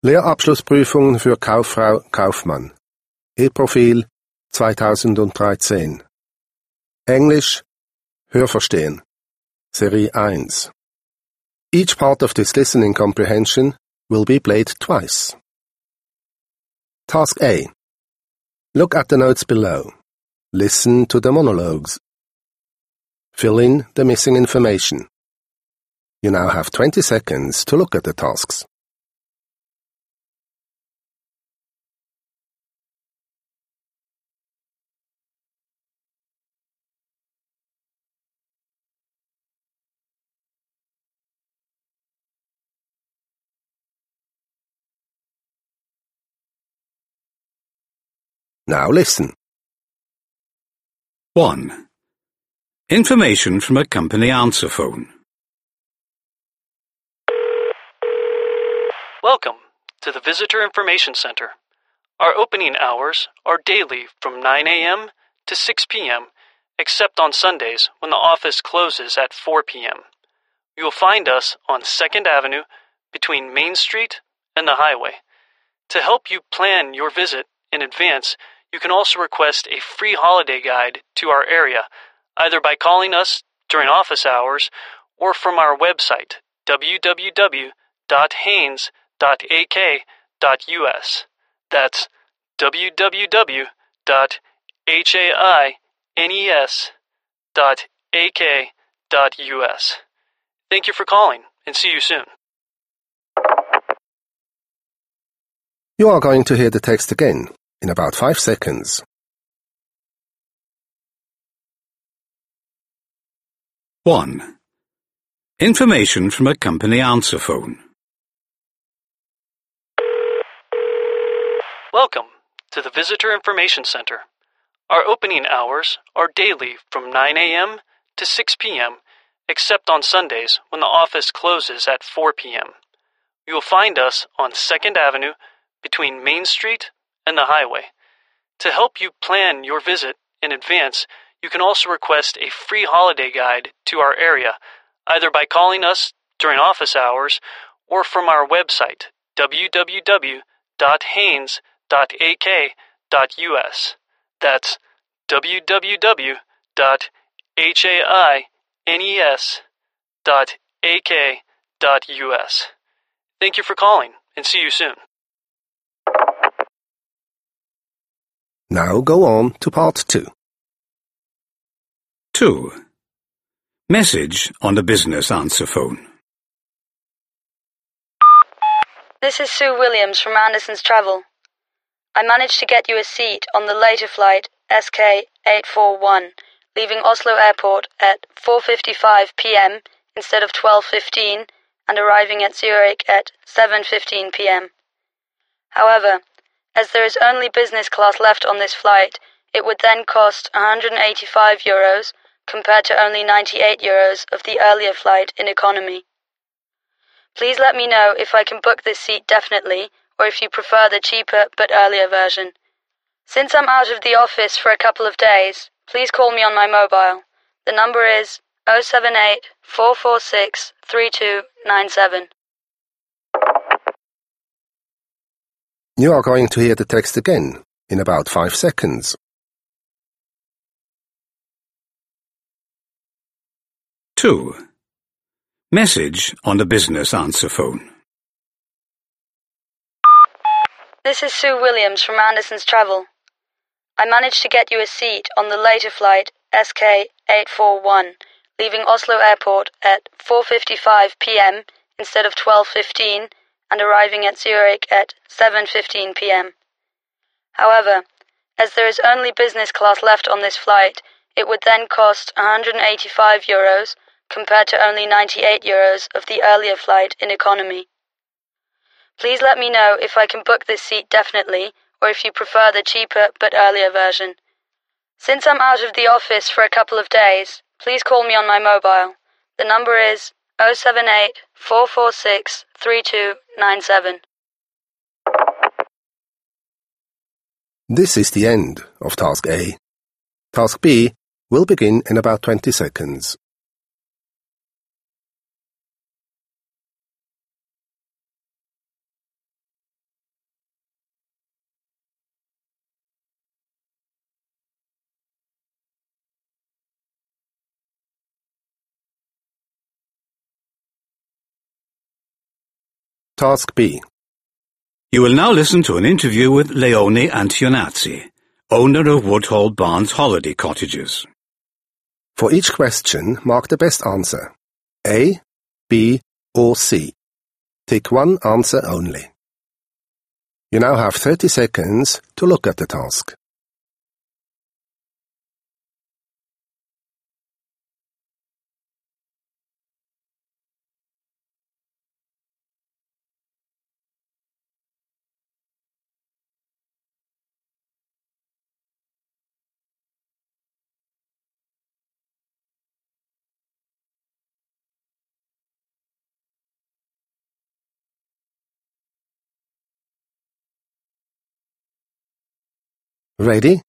Lehrabschlussprüfung für Kauffrau Kaufmann. E-Profil 2013. Englisch Hörverstehen. Serie 1. Each part of this listening comprehension will be played twice. Task A. Look at the notes below. Listen to the monologues. Fill in the missing information. You now have 20 seconds to look at the tasks. Now listen. 1. Information from a company answer phone. Welcome to the Visitor Information Center. Our opening hours are daily from 9 a.m. to 6 p.m., except on Sundays when the office closes at 4 p.m. You will find us on 2nd Avenue between Main Street and the highway. To help you plan your visit in advance, you can also request a free holiday guide to our area, either by calling us during office hours or from our website, www.haynes.ak.us. That's www.haynes.ak.us. Thank you for calling, and see you soon. You are going to hear the text again in about 5 seconds. 1. Information from a company answer phone. Welcome to the Visitor Information Center. Our opening hours are daily from 9 a.m. to 6 p.m., except on Sundays when the office closes at 4 p.m. You will find us on 2nd Avenue between Main Street and the highway. To help you plan your visit in advance, you can also request a free holiday guide to our area, either by calling us during office hours or from our website, www.haynes.ak.us. That's www.haynes.ak.us. Thank you for calling, and see you soon. Now go on to part 2. 2. Message on the business answer phone. This is Sue Williams from Anderson's Travel. I managed to get you a seat on the later flight SK841, leaving Oslo Airport at 4:55 p.m. instead of 12:15 and arriving at Zurich at 7:15 p.m. However, as there is only business class left on this flight, it would then cost €185 compared to only €98 of the earlier flight in economy. Please let me know if I can book this seat definitely, or if you prefer the cheaper but earlier version. Since I'm out of the office for a couple of days, please call me on my mobile. The number is 078 446 3297. You are going to hear the text again in about 5 seconds. 2. Message on the business answer phone. This is Sue Williams from Anderson's Travel. I managed to get you a seat on the later flight SK841, leaving Oslo Airport at 4:55 p.m. instead of 12:15 and arriving at Zurich at 7:15 p.m. However, as there is only business class left on this flight, it would then cost €185 compared to only €98 of the earlier flight in economy. Please let me know if I can book this seat definitely, or if you prefer the cheaper but earlier version. Since I'm out of the office for a couple of days, please call me on my mobile. The number is 078 446 3297. This is the end of Task A. Task B will begin in about 20 seconds. Task B. You will now listen to an interview with Leone Antonazzi, owner of Woodhall Barnes Holiday Cottages. For each question, mark the best answer. A, B, or C. Tick one answer only. You now have 30 seconds to look at the task. Ready?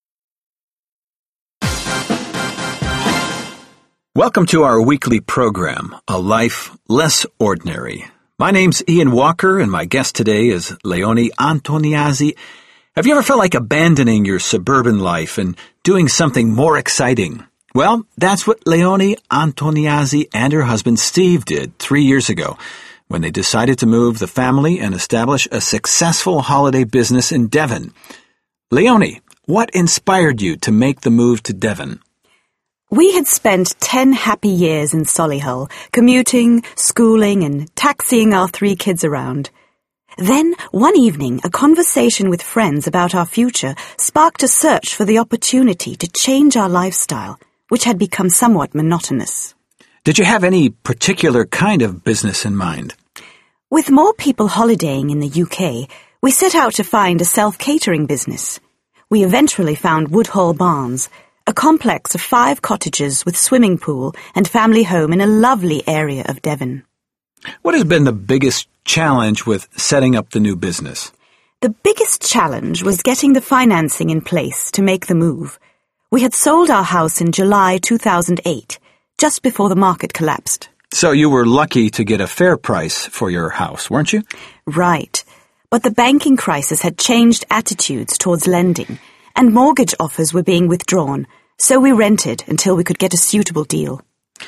Welcome to our weekly program, A Life Less Ordinary. My name's Ian Walker, and my guest today is Leone Antonazzi. Have you ever felt like abandoning your suburban life and doing something more exciting? Well, that's what Leone Antonazzi and her husband Steve did 3 years ago when they decided to move the family and establish a successful holiday business in Devon. Leone, what inspired you to make the move to Devon? We had spent 10 happy years in Solihull, commuting, schooling, and taxiing our 3 kids around. Then, one evening, a conversation with friends about our future sparked a search for the opportunity to change our lifestyle, which had become somewhat monotonous. Did you have any particular kind of business in mind? With more people holidaying in the UK, we set out to find a self-catering business. We eventually found Woodhall Barnes, a complex of 5 cottages with swimming pool and family home in a lovely area of Devon. What has been the biggest challenge with setting up the new business? The biggest challenge was getting the financing in place to make the move. We had sold our house in July 2008, just before the market collapsed. So you were lucky to get a fair price for your house, weren't you? Right. But the banking crisis had changed attitudes towards lending, and mortgage offers were being withdrawn, so we rented until we could get a suitable deal.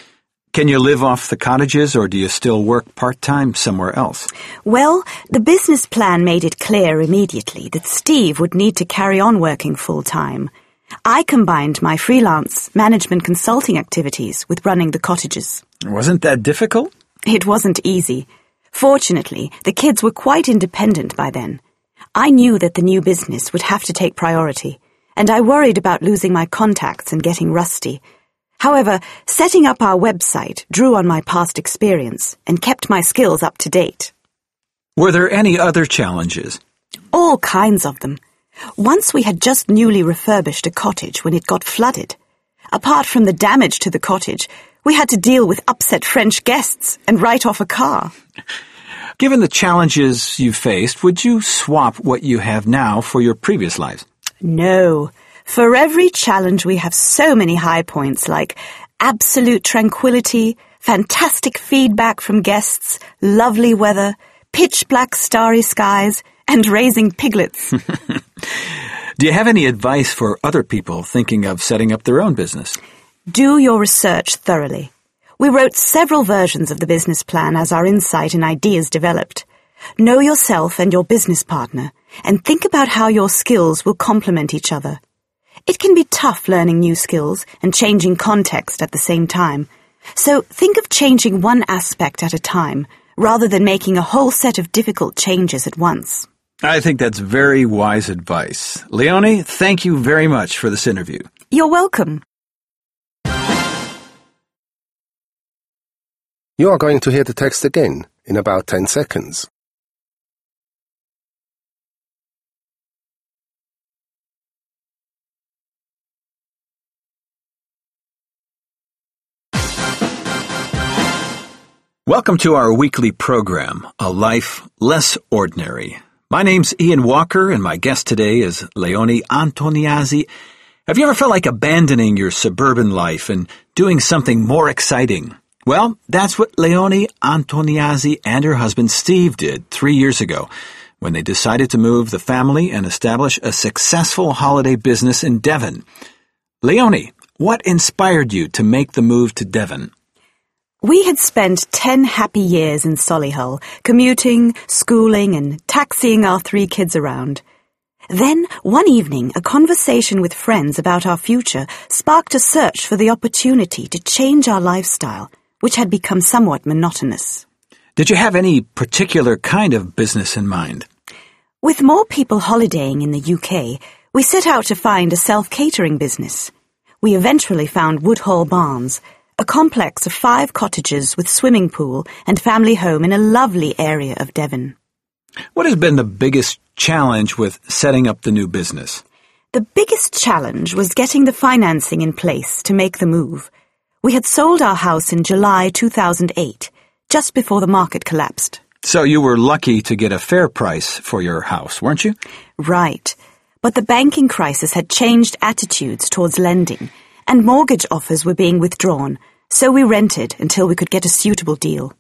Can you live off the cottages, or do you still work part-time somewhere else? Well, the business plan made it clear immediately that Steve would need to carry on working full-time. I combined my freelance management consulting activities with running the cottages. Wasn't that difficult? It wasn't easy. Fortunately, the kids were quite independent by then. I knew that the new business would have to take priority, and I worried about losing my contacts and getting rusty. However, setting up our website drew on my past experience and kept my skills up to date. Were there any other challenges? All kinds of them. Once we had just newly refurbished a cottage when it got flooded. Apart from the damage to the cottage, we had to deal with upset French guests and write off a car. Given the challenges you faced, would you swap what you have now for your previous lives? No. For every challenge we have so many high points like absolute tranquility, fantastic feedback from guests, lovely weather, pitch-black starry skies, and raising piglets. Do you have any advice for other people thinking of setting up their own business? Do your research thoroughly. We wrote several versions of the business plan as our insight and ideas developed. Know yourself and your business partner, and think about how your skills will complement each other. It can be tough learning new skills and changing context at the same time. So think of changing one aspect at a time, rather than making a whole set of difficult changes at once. I think that's very wise advice. Leone, thank you very much for this interview. You're welcome. You are going to hear the text again in about 10 seconds. Welcome to our weekly program, A Life Less Ordinary. My name's Ian Walker, and my guest today is Leone Antonazzi. Have you ever felt like abandoning your suburban life and doing something more exciting? Well, that's what Leone Antonazzi and her husband Steve did 3 years ago when they decided to move the family and establish a successful holiday business in Devon. Leone, what inspired you to make the move to Devon? We had spent 10 happy years in Solihull, commuting, schooling, and taxiing our 3 kids around. Then, one evening, a conversation with friends about our future sparked a search for the opportunity to change our lifestyle, which had become somewhat monotonous. Did you have any particular kind of business in mind? With more people holidaying in the UK, we set out to find a self-catering business. We eventually found Woodhall Barns, a complex of 5 cottages with swimming pool and family home in a lovely area of Devon. What has been the biggest challenge with setting up the new business? The biggest challenge was getting the financing in place to make the move. We had sold our house in July 2008, just before the market collapsed. So you were lucky to get a fair price for your house, weren't you? Right. But the banking crisis had changed attitudes towards lending, and mortgage offers were being withdrawn, so we rented until we could get a suitable deal.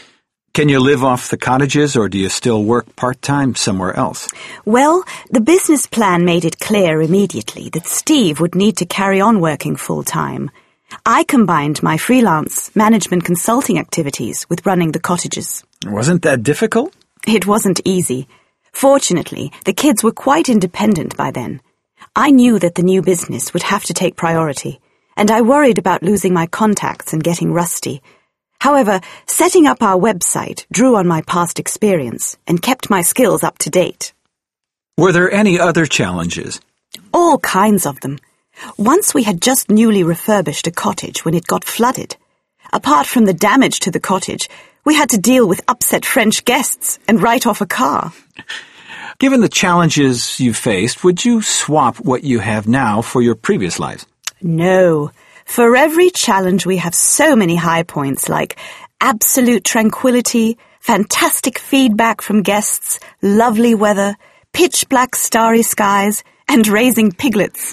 Can you live off the cottages, or do you still work part-time somewhere else? Well, the business plan made it clear immediately that Steve would need to carry on working full-time. I combined my freelance management consulting activities with running the cottages. Wasn't that difficult? It wasn't easy. Fortunately, the kids were quite independent by then. I knew that the new business would have to take priority, and I worried about losing my contacts and getting rusty. However, setting up our website drew on my past experience and kept my skills up to date. Were there any other challenges? All kinds of them. Once we had just newly refurbished a cottage when it got flooded. Apart from the damage to the cottage, we had to deal with upset French guests and write off a car. Given the challenges you faced, would you swap what you have now for your previous lives? No. For every challenge we have so many high points like absolute tranquility, fantastic feedback from guests, lovely weather, pitch-black starry skies, and raising piglets.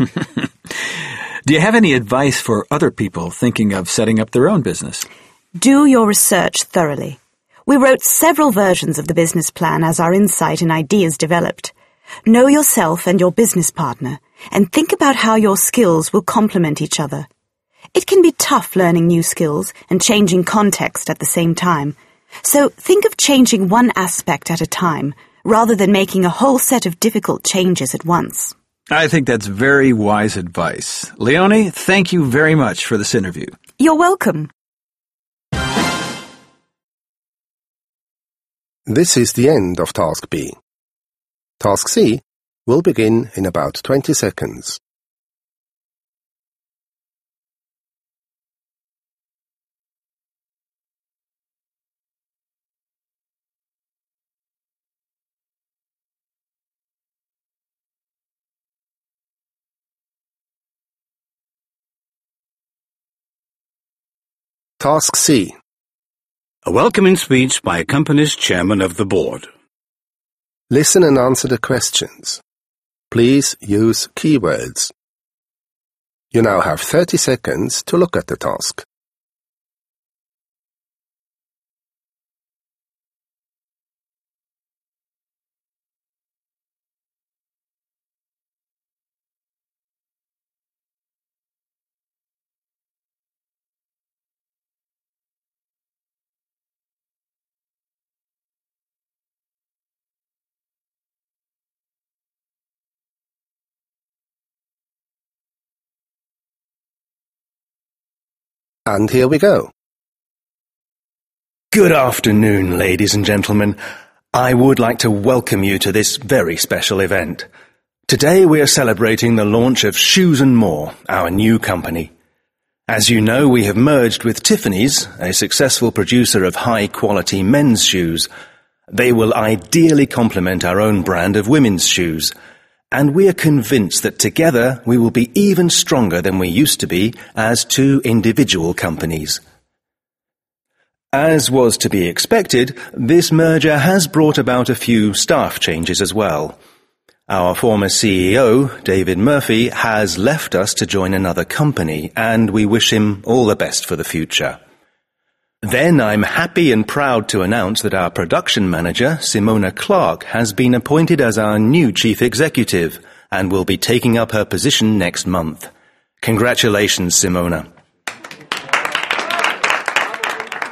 Do you have any advice for other people thinking of setting up their own business? Do your research thoroughly. We wrote several versions of the business plan as our insight and ideas developed. Know yourself and your business partner, and think about how your skills will complement each other. It can be tough learning new skills and changing context at the same time. So think of changing one aspect at a time, rather than making a whole set of difficult changes at once. I think that's very wise advice. Leonie, thank you very much for this interview. You're welcome. This is the end of Task B. Task C will begin in about 20 seconds. Task C. A welcoming speech by a company's chairman of the board. Listen and answer the questions. Please use keywords. You now have 30 seconds to look at the task. And here we go. Good afternoon, ladies and gentlemen. I would like to welcome you to this very special event. Today we are celebrating the launch of Shoes & More, our new company. As you know, we have merged with Tiffany's, a successful producer of high-quality men's shoes. They will ideally complement our own brand of women's shoes. And we are convinced that together we will be even stronger than we used to be as 2 individual companies. As was to be expected, this merger has brought about a few staff changes as well. Our former CEO, David Murphy, has left us to join another company, and we wish him all the best for the future. Then I'm happy and proud to announce that our production manager, Simona Clark, has been appointed as our new chief executive and will be taking up her position next month. Congratulations, Simona.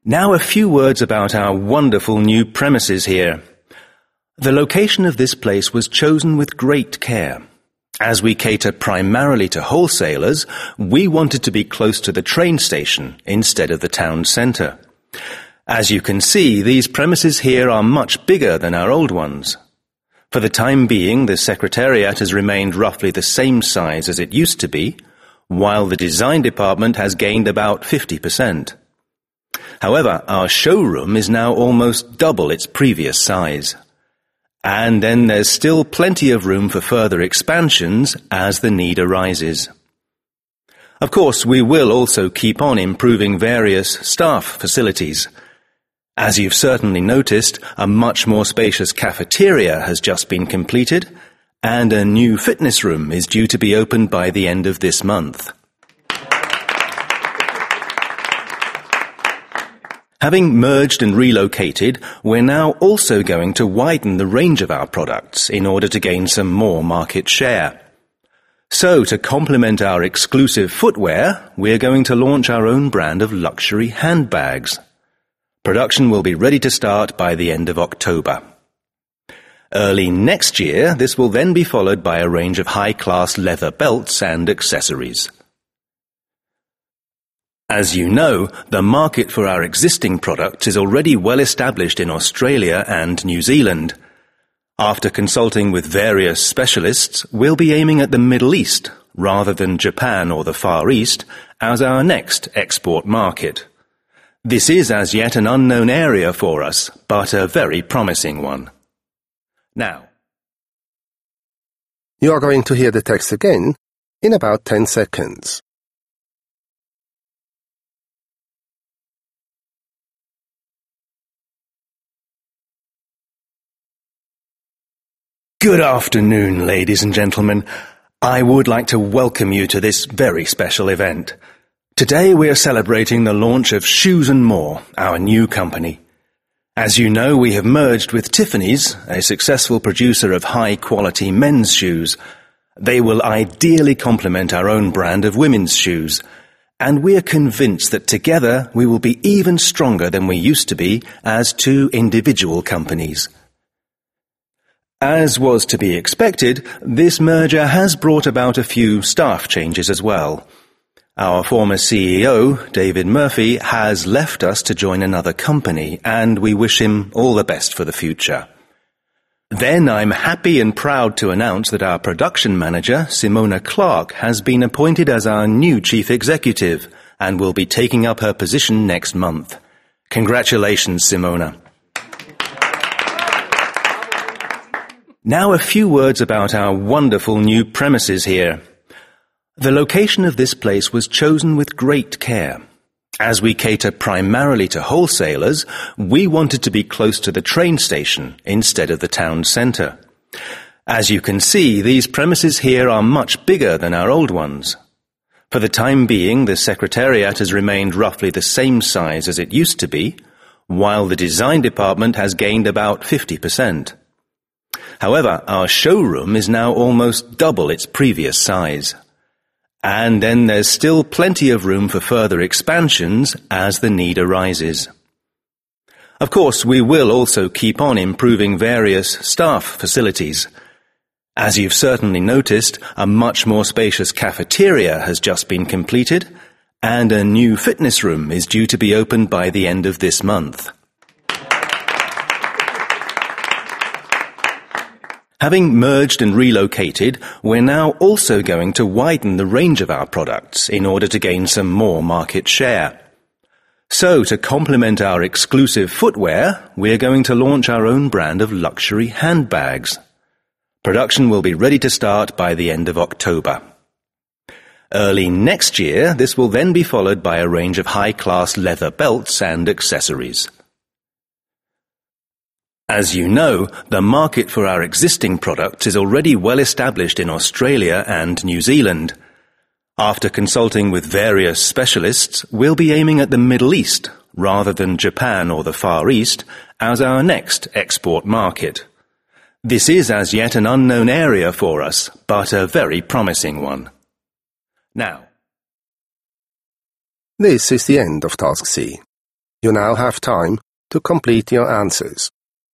Now a few words about our wonderful new premises here. The location of this place was chosen with great care. As we cater primarily to wholesalers, we wanted to be close to the train station instead of the town centre. As you can see, these premises here are much bigger than our old ones. For the time being, the Secretariat has remained roughly the same size as it used to be, while the design department has gained about 50%. However, our showroom is now almost double its previous size. And then there's still plenty of room for further expansions as the need arises. Of course, we will also keep on improving various staff facilities. As you've certainly noticed, a much more spacious cafeteria has just been completed, and a new fitness room is due to be opened by the end of this month. Having merged and relocated, we're now also going to widen the range of our products in order to gain some more market share. So, to complement our exclusive footwear, we're going to launch our own brand of luxury handbags. Production will be ready to start by the end of October. Early next year, this will then be followed by a range of high-class leather belts and accessories. As you know, the market for our existing products is already well established in Australia and New Zealand. After consulting with various specialists, we'll be aiming at the Middle East, rather than Japan or the Far East, as our next export market. This is as yet an unknown area for us, but a very promising one. Now, You are going to hear the text again in about 10 seconds. Good afternoon, ladies and gentlemen. I would like to welcome you to this very special event. Today we are celebrating the launch of Shoes and More, our new company. As you know, we have merged with Tiffany's, a successful producer of high-quality men's shoes. They will ideally complement our own brand of women's shoes, and we are convinced that together we will be even stronger than we used to be as two individual companies. As was to be expected, this merger has brought about a few staff changes as well. Our former CEO, David Murphy, has left us to join another company, and we wish him all the best for the future. Then I'm happy and proud to announce that our production manager, Simona Clark, has been appointed as our new chief executive and will be taking up her position next month. Congratulations, Simona. Now a few words about our wonderful new premises here. The location of this place was chosen with great care. As we cater primarily to wholesalers, we wanted to be close to the train station instead of the town centre. As you can see, these premises here are much bigger than our old ones. For the time being, the Secretariat has remained roughly the same size as it used to be, while the design department has gained about 50%. However, our showroom is now almost double its previous size. And then there's still plenty of room for further expansions as the need arises. Of course, we will also keep on improving various staff facilities. As you've certainly noticed, a much more spacious cafeteria has just been completed, and a new fitness room is due to be opened by the end of this month. Having merged and relocated, we're now also going to widen the range of our products in order to gain some more market share. So, to complement our exclusive footwear, we're going to launch our own brand of luxury handbags. Production will be ready to start by the end of October. Early next year, this will then be followed by a range of high-class leather belts and accessories. As you know, the market for our existing products is already well established in Australia and New Zealand. After consulting with various specialists, we'll be aiming at the Middle East, rather than Japan or the Far East, as our next export market. This is as yet an unknown area for us, but a very promising one. Now, This is the end of Task C. You now have time to complete your answers.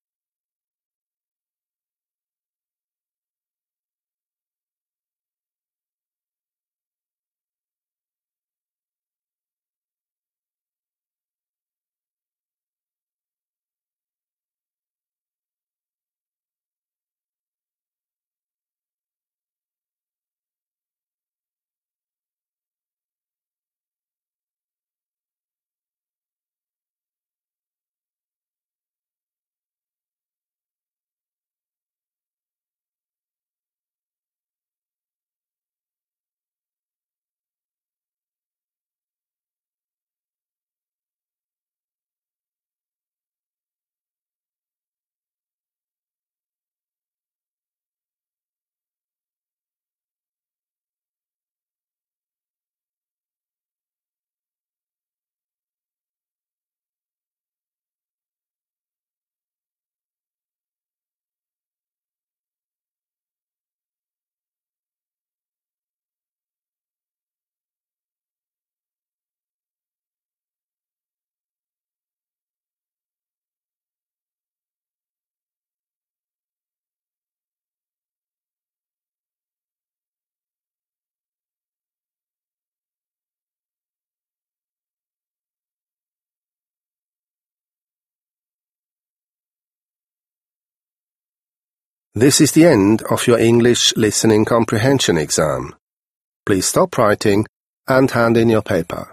This is the end of your English listening comprehension exam. Please stop writing and hand in your paper.